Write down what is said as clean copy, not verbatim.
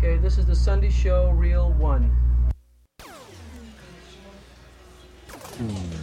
Okay, this is the Sunday Show, Reel 1.